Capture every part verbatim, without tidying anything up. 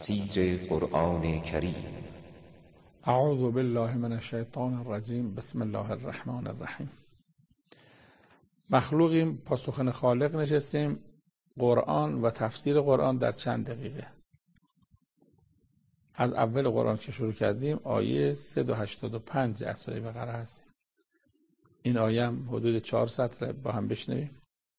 تفسیر قرآن کریم. اعوذ بالله من الشیطان الرجیم. بسم الله الرحمن الرحیم. مخلوقیم، پاسخن خالق نشستیم. قرآن و تفسیر قرآن در چند دقیقه. از اول قرآن که شروع کردیم آیه صد و هشتاد و پنج از سوره بقره هستیم. این آیه هم حدود چهار سطر، با هم بشنویم.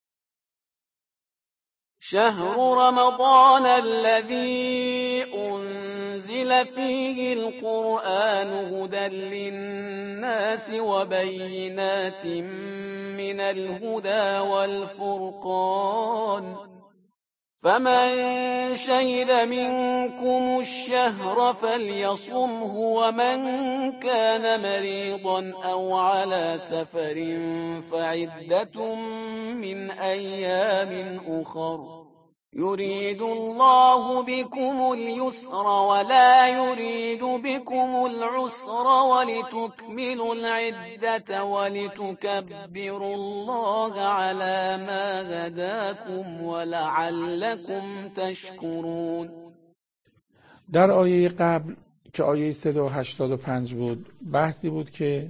شهر رمضان الذي أنزل فيه القرآن هدى للناس وبينات من الهدى والفرقان فمن شهد منكم الشهر فليصمه ومن كان مريضا أو على سفر فعدة من أيام أخر يريد الله بكم اليسر ولا يريد بكم العسر ولتكملوا العدة ولتكبروا الله على ما هداكم ولعلكم تشكرون. در آیه قبل که آیه صد و هشتاد و پنج بود بحثی بود که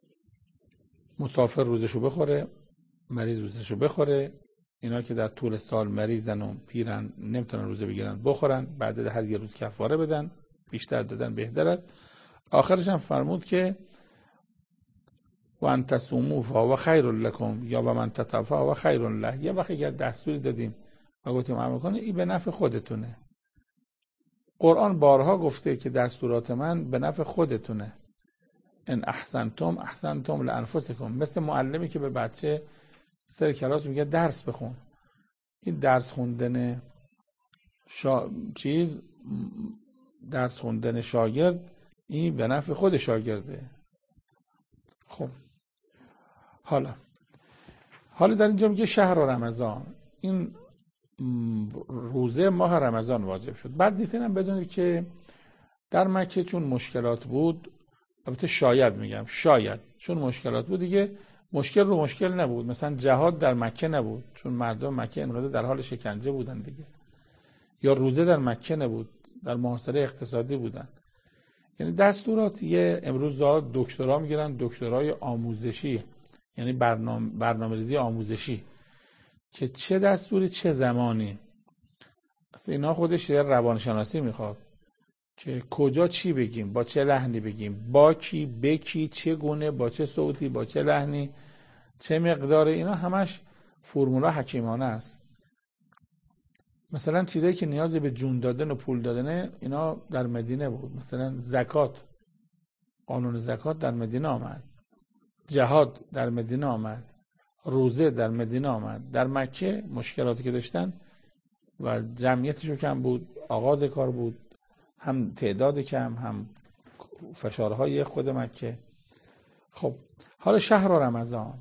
مسافر روزشو بخوره، مریض روزشو بخوره، اینا که در طول سال مریضن و پیرن نمیتونن روزه بگیرن بخورن، بعد هر یه روز کفاره بدن، بیشتر دادن بهتر است. آخرش هم فرمود که وان تصوموا فهو خیر لکم یا و من تطوع فهو خیر له. یه وقتی اگر دستوری دادیم و گفتیم عمل کنه، این به نفع خودتونه. قرآن بارها گفته که دستورات من به نفع خودتونه. ان احسنتم احسنتم لانفسکم. مثل معلمی که به بچه سر کلاس میگه درس بخون. این درس خوندن شا... چیز درس خوندن شاگرد این به نفع خود شاگرده. خب حالا حالا در اینجا میگه شهر رمضان، این روزه ماه رمضان واجب شد. بعد نیست اینم بدونید که در مکه چون مشکلات بود، البته شاید میگم شاید چون مشکلات بود دیگه مشکل رو مشکل نبود. مثلا جهاد در مکه نبود چون مردم مکه انقدر در حال شکنجه بودن دیگه، یا روزه در مکه نبود، در محاصره اقتصادی بودن. یعنی دستورات یه امروز زاد دکترا میگیرن، دکترای آموزشی، یعنی برنامه برنامه‌ریزی آموزشی، که چه دستوری چه زمانی. اصلا اینا خودش یه روانشناسی میخواد که کجا چی بگیم، با چه لحنی بگیم، با کی، به کی، چه گونه، با چه صوتی، با چه لحنی، چه مقدار. اینا همش فرمولا حکیمانه است. مثلا چیزایی که نیاز به جون دادن و پول دادنه اینا در مدینه بود. مثلا زکات، قانون زکات در مدینه آمد، جهاد در مدینه آمد، روزه در مدینه آمد. در مکه مشکلاتی که داشتن و جمعیتشو کم بود، آغاز کار بود، هم تعداد کم، هم فشارهای خود مکه. خب حالا شهر رمضان،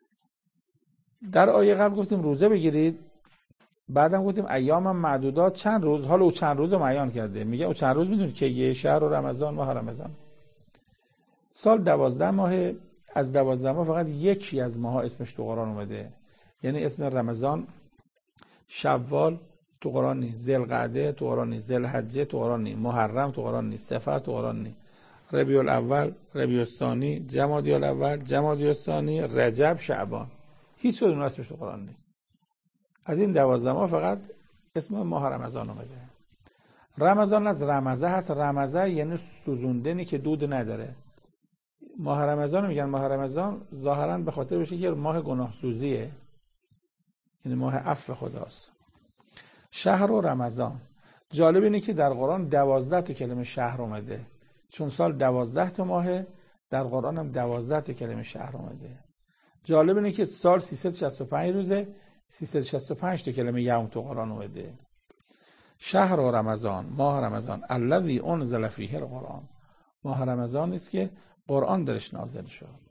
در آیه قبل گفتیم روزه بگیرید، بعدم گفتیم ایام معدودات، چند روز. حالا او چند روز رو معین کرده، میگه او چند روز میدونید که یه شهر رمضان، ماه رمضان. سال دوازده ماه، از دوازده ماه فقط یکی از ماها اسمش تو قرآن اومده، یعنی اسم رمضان. شوال تو قرآن نیست، ذوالقعده تو قرآن نیست، ذوالحجه تو قرآن نیست، محرم تو قرآن نیست، صفر تو قرآن نیست، ربیع الاول، ربیع الثانی، جمادی الاول، جمادی الثانی، رجب، شعبان، هیچ کدوم اسمش تو قرآن نیست. از این دوازده ماه فقط اسم ماه رمضان اومده. رمضان از رمزه هست. رمزه یعنی سوزوندنی که دود نداره. ماه رمضان میگن ماه رمضان ظاهرا به خاطر بشه که ماه گناه سوزیه، یعنی ماه عفو خداست. شهر و رمضان. جالب اینه که در قرآن دوازده تا کلمه شهر اومده، چون سال دوازده تا ماهه، در قرآن هم دوازده تا کلمه شهر اومده. جالب اینه که سال سیصد و شصت و پنج روزه، سیصد و شصت و پنج تا کلمه یوم تو قرآن اومده. شهر و رمضان، ماه رمضان، الذی انزل فیه القرآن، ماه رمضان است که قرآن درش نازل شد.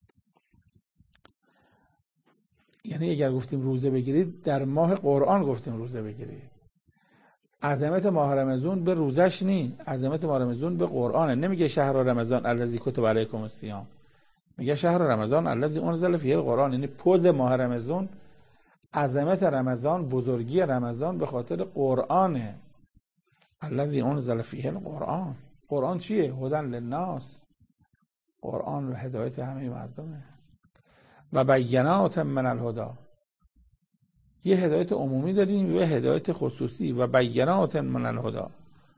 یعنی اگر گفتیم روزه بگیرید، در ماه قرآن گفتیم روزه بگیرید. عظمت ماه رمضان به روزش نی، عظمت ماه رمضان به قرآنه. نمیگه شهر رمضان الذی کتب علیکم الصیام، میگه شهر رمضان الذی انزل فیه القرآن. یعنی پوز ماه رمضان، عظمت رمضان، بزرگی رمضان به خاطر قرآنه. الذی انزل فیه القرآن. قرآن چیه؟ هدی للناس. قرآن و هدایت همه مردمه. و بینات من الهدی. یه هدایت عمومی داریم و یه هدایت خصوصی. و بینات من الهدی،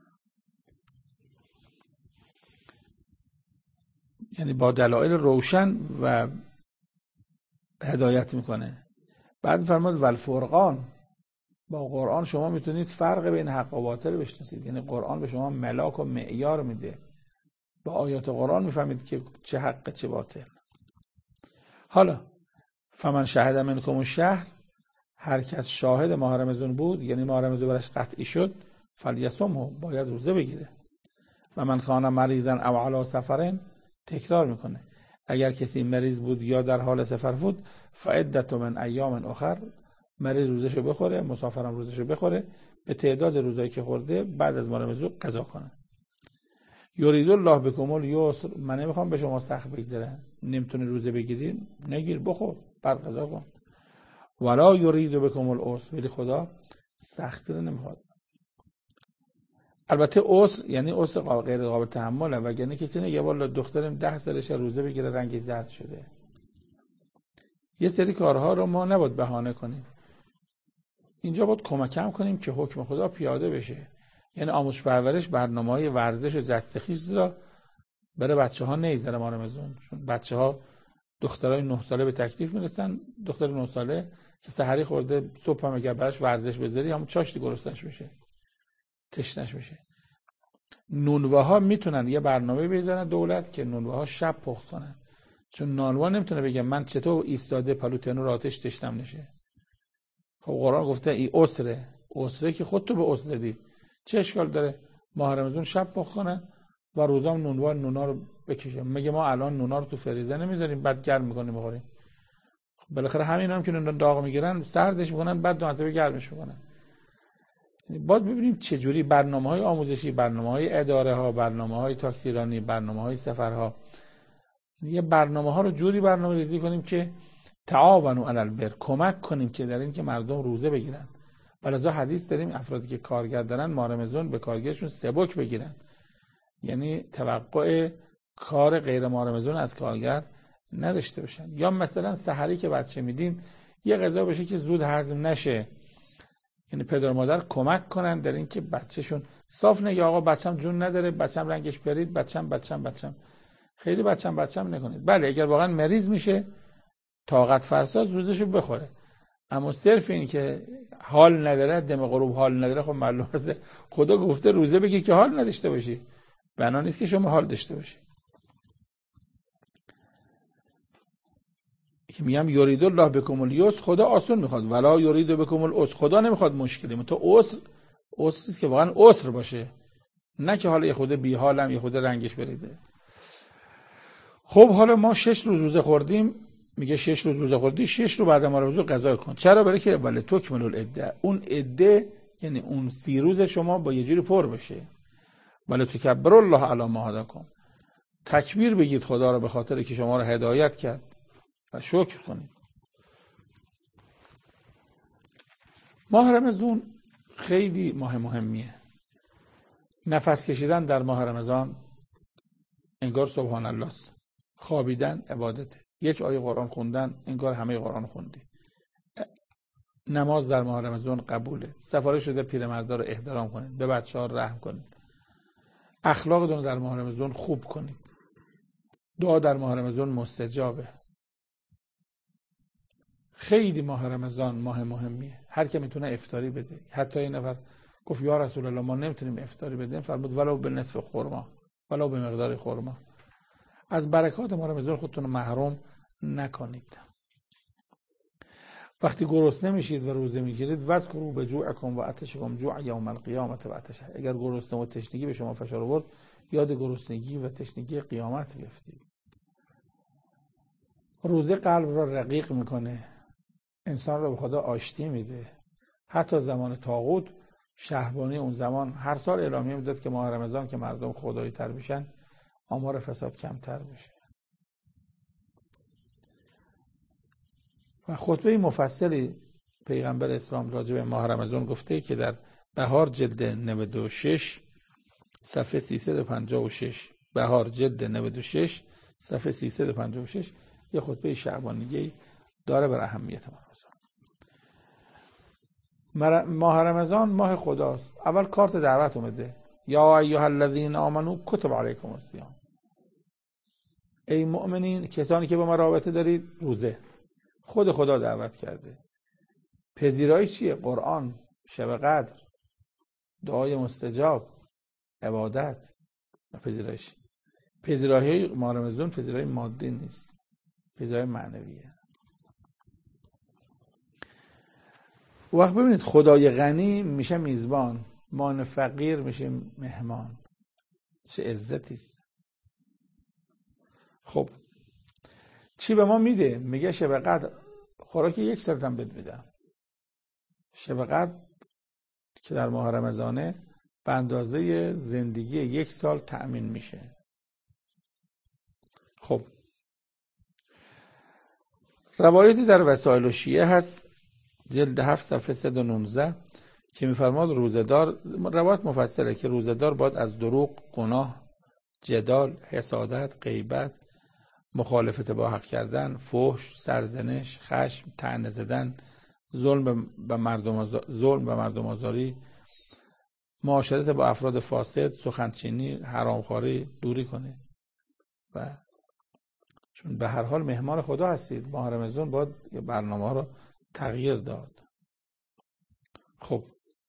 یعنی با دلایل روشن و هدایت میکنه. بعد فرمود والفرقان. با قرآن شما میتونید فرق بین حق و باطل بشناسید. یعنی قرآن به شما ملاک و معیار میده. با آیات قرآن میفهمید که چه حق چه باطل. حالا فمن شهد منکم الشهر، هر کس شاهد ماه رمضان بود، یعنی ماه رمضان برش قطعی شد، فلیصمه، باید روزه بگیره. و من کان مریضا او علی سفرین، تکرار میکنه، اگر کسی مریض بود یا در حال سفر بود، فعدت من ایام اخر، مریض روزشو بخوره، مسافرم روزشو بخوره، به تعداد روزایی که خورده بعد از ماه رمضان قضا کنه. یرید الله بکم الیسر، من نمیخوام به شما سخت بگذره، نمیتونی روزه بگیری نگیر، بخور بعد قضا کن. ولا یرید بکم العسر، ولی خدا سختی رو نمیخواد. البته عسر یعنی عسر غیر قابل تحمله، وگرنه کسی نگه والا دخترم ده سالشه روزه بگیره رنگ زرد شده. یه سری کارها رو ما نباید بهانه کنیم. اینجا باید کمکم کنیم که حکم خدا پیاده بشه. یعنی آموزش پرورش، برنامه‌های ورزش و جستخیز را برای بچه‌ها نیذاره ما رمضان. چون بچه‌ها دخترای نه ساله به تکلیف میرسن، دختر نه ساله که سحری خورده صبح هم اگر براش ورزش بذاری همون چاشتی گرسنش بشه، تشنش بشه. نونوه ها میتونن یه برنامه بذارن دولت که نونوه ها شب پخت کنن، چون نانوا نمیتونه بگه من چطور ایستاده پلوتنو رو آتش تشنم نشه. خب قرآن گفته ای اسره، اسره که خودتو به اسره زدی، چه اشکال داره ماه رمضان شب پخت کنن و روزام نونوا نونا رو بکشه؟ مگه ما الان نونا رو تو فریزر نمیذاریم بعد گرم میکنیم بخوریم؟ خب بالاخره همین هم که نونا داغ میگیرن سردش میکنن بعد دو مرتبه گرمش میکنن. باید ببینیم چه جوری برنامه‌های آموزشی، برنامه‌های اداره ها، برنامه‌های تاکسیرانی، برنامه‌های سفرها، یه برنامه‌ها رو جوری برنامه‌ریزی کنیم که تعاونوا علی البر، کمک کنیم که در این که مردم روزه بگیرن. ولذا حدیث داریم افرادی که کارگر دارن ماه رمضان به کارگرشون سبک بگیرن، یعنی توقع کار غیر ماه رمضان از کارگر نداشته باشن. یا مثلا سحری که بچه میدیم یه غذا بشه که زود هضم نشه، یعنی پدر و مادر کمک کنن در این که بچه‌شون صاف نگه، آقا بچه‌م جون نداره، بچه‌م رنگش پرید، بچه‌م بچه‌م بچه‌م خیلی بچه‌م بچه‌م نکنید. بله اگر واقعا مریض میشه طاقت فرساز روزشو بخوره، اما صرف این که حال نداره، دم غروب حال نداره، خب معلومه خدا گفته روزه بگی که حال نداشته باشی، بنا نیست که شما حال داشته باشی. که میگم یرید الله بکم الیسر، خدا آسون میخواد، ولا یرید بکم العسر، خدا نمیخواد مشکلی، تو عسر عسر است که واقعا عسر باشه، نه که حالا یه خود بی حالم یه خود رنگش بریده. خب حالا ما شش روز روزه خوردیم، میگه شش روز روزه خوردی، شش رو بعد ما روزه قضا کن. چرا؟ برای که بله تکمل العده، اون عده یعنی اون سی روز شما با یه جوری پر بشه. بله تکبر الله علی ما هداکم، تکبیر بگید خدا رو به خاطر که شما رو هدایت کرد و شکر کنید. ماه رمضان خیلی ماه مهمیه. نفس کشیدن در ماه رمضان انگار سبحان الله است، خوابیدن عبادته، یک آیه قرآن خوندن انگار همه قرآن خوندی، نماز در ماه رمضان قبوله، سفارش شده پیرمردا رو احترام کنید، به بچه‌ها رحم کنید، اخلاقتون رو در ماه رمضان خوب کنید، دعا در ماه رمضان مستجابه. خیلی ماه رمضان ماه مهمیه، هر کی میتونه افطاری بده. حتی این نفر گفت یا رسول الله ما نمیتونیم افطاری بدیم، فرمود ولو به نصف خرما، ولو به مقدار خرما. از برکات ماه رمضان خودتون رو محروم نکنید. وقتی گرسنه میشید و روزه میگیرید، وذکروا بجوعکم و عطشکم جوع یوم القیامت و عطش، اگر گرسنه و تشنگی به شما فشار آورد، یاد گرسنگی و تشنگی قیامت بیفتید. روزه قلب را رقیق میکنه، انسان را به خدا آشتی میده. حتی زمان طاغوت، شهربانی اون زمان هر سال اعلامیه میداد که ماه رمضان که مردم خدایی تر بشن، آمار فساد کمتر بشه. و خطبه مفصلی پیغمبر اسلام راجع به ماه رمضان گفته که در بهار جلد نود و شش صفحه سیصد و پنجاه و شش. بهار جلد نود و شش صفحه سیصد و پنجاه و شش یه خطبه شعبانیه داره بر اهمیت رمضان. ماه رمضان ماه خداست. اول کارت دعوت اومده، یا ایها الذین آمنو کتب علیکم الصیام. ای مؤمنین، کسانی که با ما رابطه دارید، روزه. خود خدا دعوت کرده. پذیرایی چیه؟ قرآن، شب قدر، دعای مستجاب، عبادت. پذیرایش پذیرایی ماه رمضان پذیرایی مادی نیست، پذیرایی معنویه. وقت ببینید خدای غنی میشه میزبان، مان فقیر میشه مهمان. چه عزتی است. خب چی به ما میده؟ میگه شب قدر خوراک یک ساعت هم بهت میدم. شب قدر که در ماه رمضانه به اندازه زندگی یک سال تأمین میشه. خب روایتی در وسائل الشیعه هست جلد هفت صفحه صد و نوزده که میفرماد روزه‌دار، روایت مفصله که روزه‌دار باید از دروغ، گناه، جدال، حسادت، غیبت، مخالفت با حق کردن، فحش، سرزنش، خشم، طعنه زدن، ظلم به مردم آزار، ظلم به مردم آزاری، معاشرت با افراد فاسد، سخنچینی، حرامخواری دوری کنه. و چون به هر حال مهمان خدا هستید، ماه رمضان باید برنامه ها رو تغییر داد. خب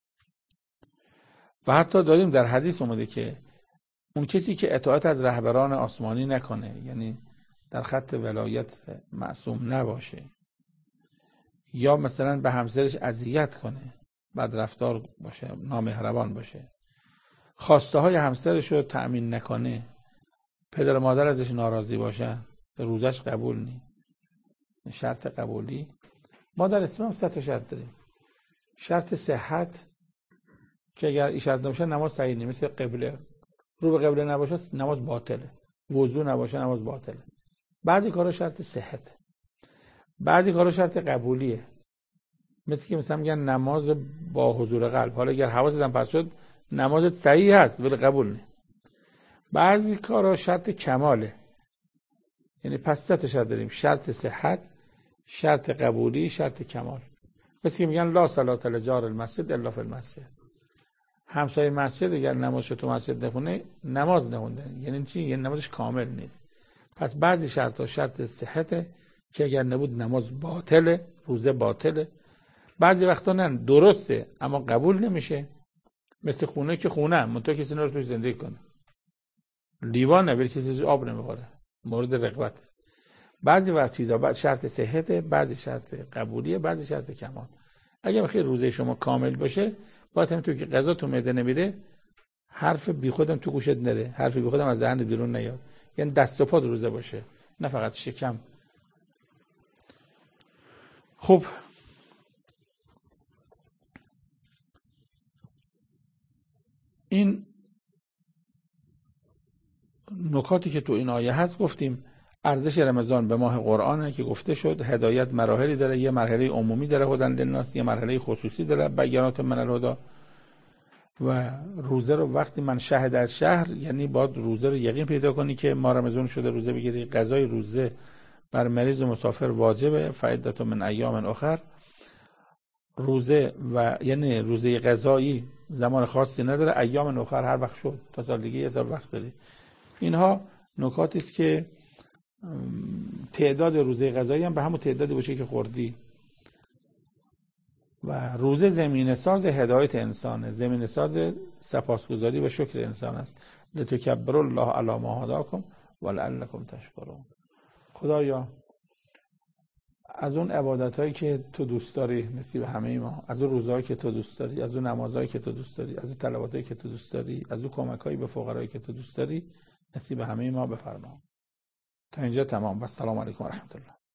و حتی داریم در حدیث اومده که اون کسی که اطاعت از رهبران آسمانی نکنه، یعنی در خط ولایت معصوم نباشه، یا مثلا به همسرش اذیت کنه، بدرفتار باشه، نامهربان باشه، خواسته های همسرش رو تأمین نکنه، پدر و مادر ازش ناراضی باشن، روزش قبول نی. شرط قبولی ما در اسلام سه تا شرط داریم. شرط صحت که اگر این شرط نباشه نماز صحیح نیست، مثل قبله، رو به قبله نباشه نماز باطله، وضو نباشه نماز باطله. بعضی کارا شرط صحت، بعضی کارا شرط قبولیه، مثل که مثلا میگن نماز با حضور قلب. حالا اگر حواست هم پرت شد نمازت صحیح هست ولی قبول نیست. بعضی کارا شرط کماله، یعنی پس سه تا شرط داریم: شرط صحت، شرط قبولی، شرط کمال. مثل که میگن لا صلاة لجار المسجد الا فی المسجد. همسایه مسجد اگر نمازش تو مسجد نخونه نماز نخونده، یعنی چی؟ یعنی نمازش کامل نیست. پس بعضی شرط ها شرط صحته که اگر نبود نماز باطله، روزه باطله. بعضی وقتا نه درسته اما قبول نمیشه، مثل خونه که خونه منتها کسی نره توش زندگی کنه، لیوان نبیر کسی آب نمیخوره، مورد رغبت است. بعضی وقت چیزا بعد شرط صحته، بعضی شرط قبولیه، بعضی شرط کمال. اگه بخیر روزه شما کامل باشه، باید همینطور که غذا تو معده نمیره، حرف بی خودم تو گوشت نره، حرف بی خودم از دهن بیرون نیاد، یعنی دست و پا روزه باشه نه فقط شکم. خب این نکاتی که تو این آیه هست گفتیم. ارزش رمضان به ماه قرآنه که گفته شد. هدایت مراحلی داره، یه مرحله عمومی داره هدن للناس، یه مرحله خصوصی داره بیانات من الهدی. و روزه رو وقتی من شهد در شهر، یعنی باید روزه رو یقین پیدا کنی که ماه رمضان شده روزه بگیری. قضای روزه بر مریض و مسافر واجبه، فعدت من ایام اخر. روزه و یعنی روزه قضایی زمان خاصی نداره، ایام اخر هر وقت شد، تا سال دیگه یه سال وقت داری. اینها نکاتی است که تعداد روزه قضایی هم به همون تعدادی باشه که خوردی. و روزه زمینه ساز هدایت انسانه، زمینه ساز سپاسگزاری و شکر انسان است. لتکبروا الله علی ما هداکم ولعلکم تشکرون. خدایا از اون عبادتایی که تو دوست داری نصیب همه ما، از اون روزهایی که تو دوست داری، از اون نمازهایی که تو دوست داری، از اون تلاوتایی که تو دوست داری، از اون کمکایی به فقرایی که تو دوست داری نصیب همه ما بفرما. تا اینجا تمام. و السلام علیکم و رحمت الله.